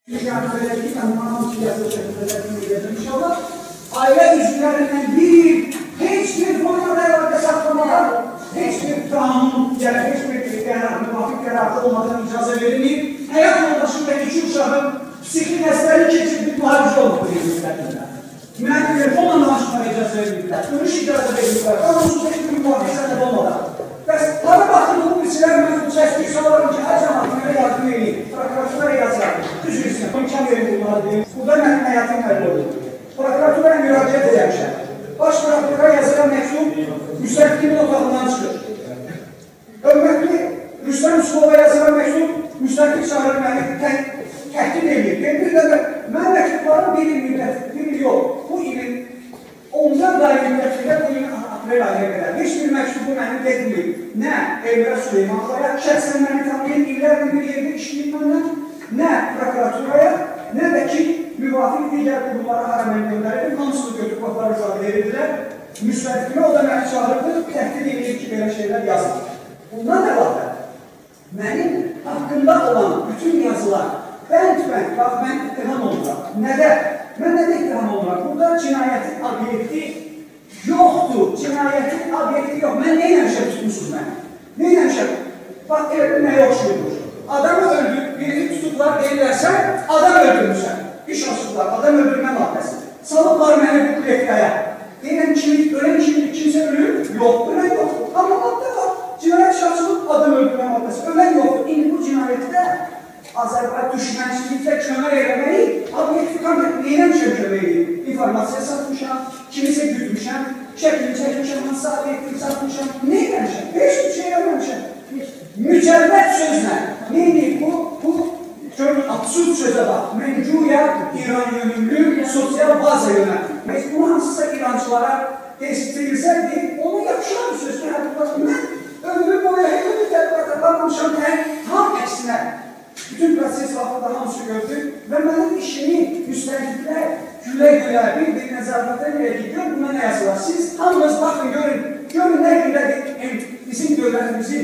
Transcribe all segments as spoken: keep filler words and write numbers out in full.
Yani böyle bir tanımlanan siyasi şekilde edildim inşallah. Aile üzvlerinden bir hiçbir konuda ve saklamadan hiçbir kanun ya da hiçbir karar, müvafık kararı olmadan icazı verilmeyip hayat yoldaşındaki iki uşağın psikik eseri geçirdik muharici olmadığı hizmetlerinde. Mühendis telefonla danışmaya icazı verilmekler, görüş icazı verilmekler, kanunsuz hiçbir müvafık sebep olmadan. Ve tabi bakın bu bilgiler mevcut çeşitli olarak ki her zaman böyle yardım edeyim, prokuratura yazar, düzgünsün, imkan verin bunları deyim. Burada benim hayatım kayboldu. Prokuratura müracaat edeceğim. Baş prokuratura yazılan mektup müstəqilliğin otağından çıxır. Hörmətli Rüstəm Üsülova yazılan mektup müstəqil çağırır məni təhdid edir. Bir də mən məktubların bir il müddət, bir il yox, bu ilin ondan dair müddətində bu ilin aprel ayına qədər. Heç bir məktubu mənim edilməyib. Nə Elmira Süleymanovaya, şəxsən məni tanıyan illərlə bir yerdə işləyib məndən, nə prokuraturaya, nə də ki, müvafiq digər qurumlara hara mən göndərildim, hamısını götürüb vaxtlar izah verirdilər. Müstəqillə o da məni çağırdı, təhdid edir ki, belə şeylər yazın. Bundan əlavə, mənim haqqında olan bütün yazılar, bənd-bənd, bax, mən ittiham olacaq. Nədə? Mən nədə ittiham olacaq? Burada cinayətin obyekti yoxdur, cinayətin obyekti yox. Mən neyə nəmişəm tutmuşsunuz mən? Neyə nəmişəm? Bax, elə nəyə oxşuyurmuş? Adamı öldür, birini tutuklar, deyirlərsə, adam öldürmüşəm. İş olsunlar, adam öldürmə maddəsi. Salıblar məni bu kulektaya. Deyirəm kimlik, ölən kimlik, kimsə ölür? Yox, ölən yoxdur. Amma maddə var. Cinayət şahsılıq, adam öldürmə maddəsi. Ölən yoxdur. İndi bu cinayətdə Azərbaycan düşmənçiliklə kömək eləməyik, obyekti konkret neyləmişəm kömək edeyim? İnformasiya satmışam, kimisə güdmüşəm, şəklini çəkmişəm, hansı obyektini satmışam, neyləmişəm? Heç bir şey eləməmişəm. Mücərrət sözlə, neydik bu? Bu, görün, absurd sözə bax. Mən güya İran yönümlü sosial baza yönəldim. Biz bunu hansısa İrancılara destilsəydik, onu yapışan bir söz ki, mən ömrü boyu hələ bir tədqiqat aparmamışam, tam əksinə. Bütün proses vaxtında hamısı gördük və mənim işimi müstəqillər gülə-gülə bir-bir nəzarətdən elədik. Gör, buna nə yazılar? Siz hamınız baxın, görün, görün nə gülədir bizim dövlətimizin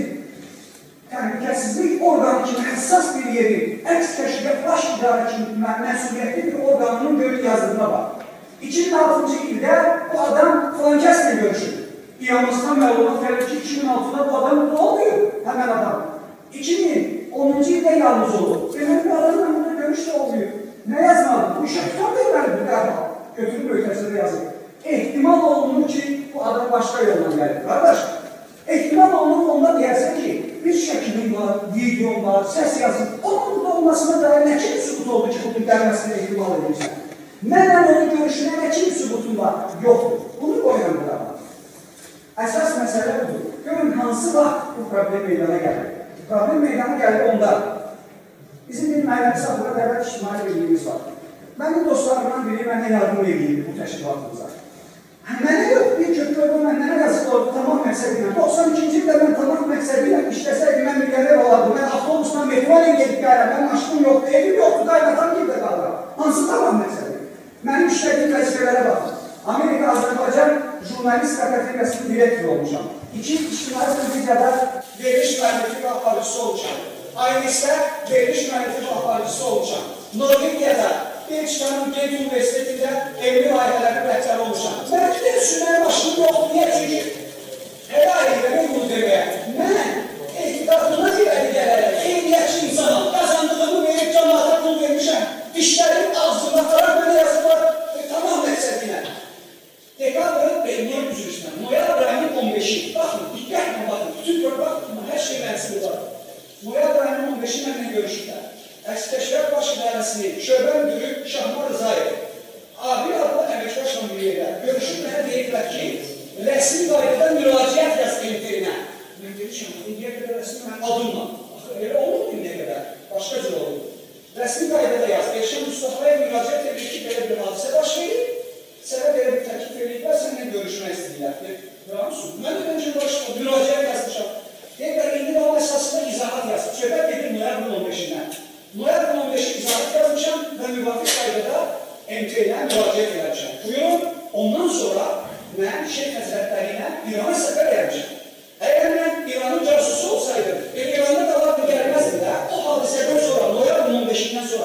təhlükəsizlik orqanı kimi həssas bir yeri, əks təşkilat baş idarə kimi məsuliyyətli bir orqanının görün yazdığına bax. iki min altıncı ildə bu adam filankəslə görüşür. İyamızdan məlumat verir ki, iki min altıda bu adam ne oluyor? Həmən adam. iki min onuncu ildə yalnız olur. Demək, bu adamla burada görüş də oluyor. Nə yazmalı? Bu işə tutar deyilməli bu qərba. Götürüb ötəsində yazır. Ehtimal olunur ki, bu adam başqa yoldan gəlir. Qardaş, ehtimal olunur, onda deyərsən ki, bir şəkilin var, videon var, səs yazır. Onun burada olmasına dair nə kimi sübut oldu ki, bunun gəlməsini ehtimal edirsən? Mənlə onun görüşünə nə kimi sübutun var? Yoxdur. Bunu qoyuram burada. Əsas məsələ budur. Görün, hansı vaxt bu problem meydana gəlir? Problem meydana gəlir onda. Bizim bir mənəvi saxlara dəvət ictimai birliyimiz var. Mənim dostlarımdan biri mənə yardım edeyim bu təşkilatımıza. Mənə yox, bir köprüdə məndən yazıq oldu tamam məqsədilə. doxsan ikinci ildə mən tamam məqsədilə işləsəydim, mən milyarder olardım. Mən avtobusdan metro ilə gedib gəlirəm, mən maşınım yoxdur, evim yoxdur, qaynatan gibi qalıram. Hansı tamam məqsədi? Mənim işlədiyim vəzifələrə baxın. Amerika, Azərbaycan Jurnalist Akademiyasının direktörü olmuşam. İki ictimai televiziyada veriliş müəllifi aparıcısı olmuşam. Aynisdə veriliş müəllifi aparıcısı olmuşam. Norvegiyada Belçikanın Gent Universitetində elmi layihələrin rəhbəri olmuşam. Mən bir sürməyə başım yoxdur, niyə? Çünki hələ ayrıqləmək bunu deməyə. Mən ehtiqatına irəli gələrək, xeyriyyətçi insanam, qazandığımı verib cəmaata pul vermişəm. Dişlərin ağzına qarar belə yazılar, tamam məqsədinə. Dekabrın beyniyyə üzrüsünə, noyabr ayının on beşi, baxın, diqqətlə baxın, bütün gör, baxın, hər şey mənsibi var. Noyabr ayının on beşi mənlə görüşürlər. Əks-Təşkilat Baş İdarəsini, şöbə müdürü Şahmar Rızayev, Abi adlı əməkdaşla birlikdə görüşüb mənə deyiblər ki, rəsmi qaydada müraciət yaz komiteyinə. Mən deyirəm, indiyə qədər rəsmi mən adımla. Elə olur mu indiyə qədər? Başqa cür olur. Rəsmi qaydada yaz. Elşən Mustafa'ya müraciət edir ki, belə bir hadisə baş verir. Sənə belə bir təklif ediblər, səninlə görüşmək istəyirlər. Mən də öncə başlayıb, müraciət yazmışam. Deyirlər, indi onun əsasında izahat yazıb. Söhbət edir noyabrın on beşindən. Noyabrın on beşi izahat yazmışam və müvafiq qaydada M T ilə müraciət edmişəm. Buyurun, ondan sonra mən Şeyh Həzrətləri ilə İrana səfər edmişəm. Əgər mən İranın casusu olsaydım, İranda qalardı gəlməzdi də, o hadisədən sonra, noyabrın on beşindən sonra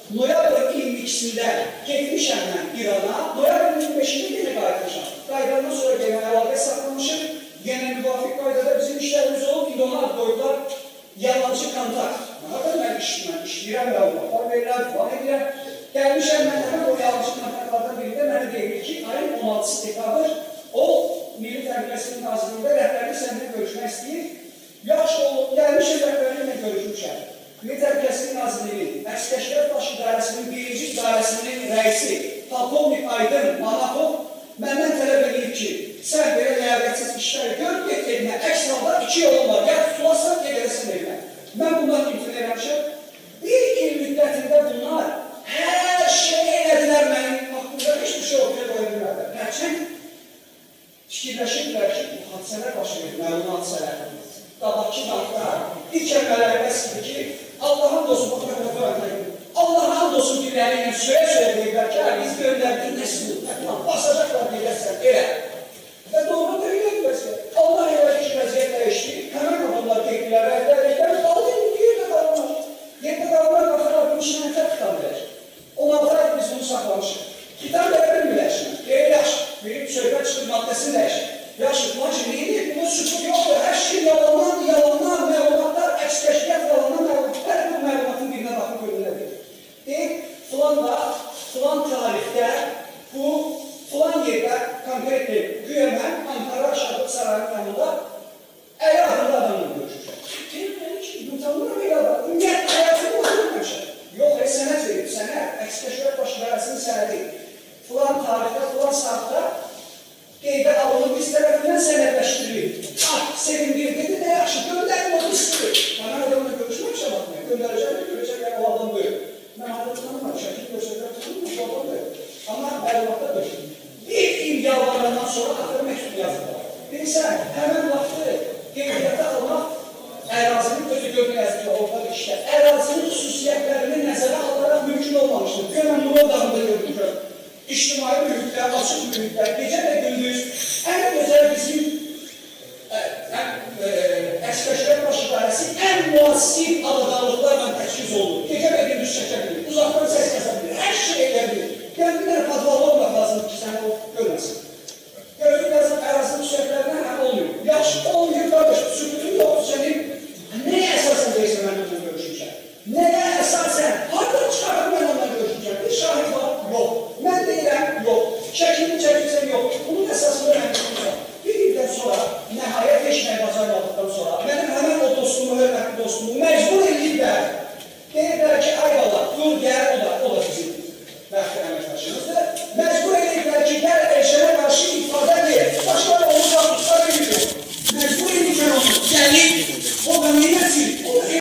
noyabr iyirmi ikisində getmişəm mən İrana, noyabr iyirmi beşində yenə qayıtmışam. Qayıdandan sonra yenə əlaqə saxlamışım, yenə müvafiq qaydada bizim işlərimiz olub, indi ona qoydular yalancı kontakt. Harada mən işləyirəm, işləyirəm, məlumatlar verirəm, falan edirəm. Gəlmişəm mən həmən o yalancı kontaktlardan birində mənə deyir ki, ayın on altısı dekabr, o Milli Təhlükəsizlik Nazirliyində rəhbərlik səninlə görüşmək istəyir. Yaxşı olub, gəlmişəm rəhbərliklə görüşmüşəm. Milli Təhlükəsizlik Nazirliyinin Əks-Kəşfiyyat Baş İdarəsinin birinci idarəsinin rəisi Polkovnik Aydın Manafov məndən tələb edir ki, sən belə ləyaqətsiz işləri gör, get elinə, əks halda iki yolun var, ya tutulasan, ya gedəsin elinə. Mən bundan imtina eləmişəm. Bir il müddətində bunlar hər şey elədilər mənim haqqımda, heç bir şey ortaya qoya bilmədilər. Hərçənd fikirləşirlər ki, bu hadisələr baş verir, məlum hadisələr. Qabaqçı vaxtda ilk əmrələrdə silir ki, Allah'ın dostu bu kadar Allah'ın dostu birilerine söyle söyle deyirlər ki, biz gönderdik nesil, basacaklar deyirsən, elə. Və doğru da elə deyirsə, Allah elə ki, vəziyyət dəyişdi, həmən adamlar deyirlər, rəhbərliklər, qaldı indi yerdə qalırlar. Yerdə qalırlar, baxarlar, bu işin ətə tutan bilir. Onlardan biz bunu saxlamışıq. Kitab belə bilmirləşmir, deyir, yaxşı, bir söhbət çıxır, maddəsini dəyişir. Yaxşı, lakin neydi? Bunun sütun yoxdur, hər şey yalandan, yalandan, məlumatlar, əks-kəşfiyyat yalandan, məlumatlar, hər bir məlumatın birinə baxın görünədir. Deyir, filan da, filan tarixdə, bu, filan yerdə, konkretdir, güya mən Ankara Şahdıq Sarayının yanında əli adında adamla görüşmüşəm. Deyir, mən ki, bu tanımıram elə adam, ümumiyyət, həyatını oturmamışam. Yox, e, sənət verib, sənət, əks-kəşfiyyat baş idarəsinin sənədi. Filan tarixdə, filan saatda qeydə alınıb biz tərəfindən sənədləşdirilir. Ah, sevindirdi də yaxşı, göndərim onu istirir. Mən adamla görüşməmişəm adına, göndərəcəm də görəcək, o adam buyur. Mən adamı tanımam, şəkil göstərəcəm, tanımam, o adam buyur. Amma məlumatda döşür. Bir il yalvarlarından sonra axır məktub yazdılar. Bilirsən, həmən vaxtı qeydiyyata alınıb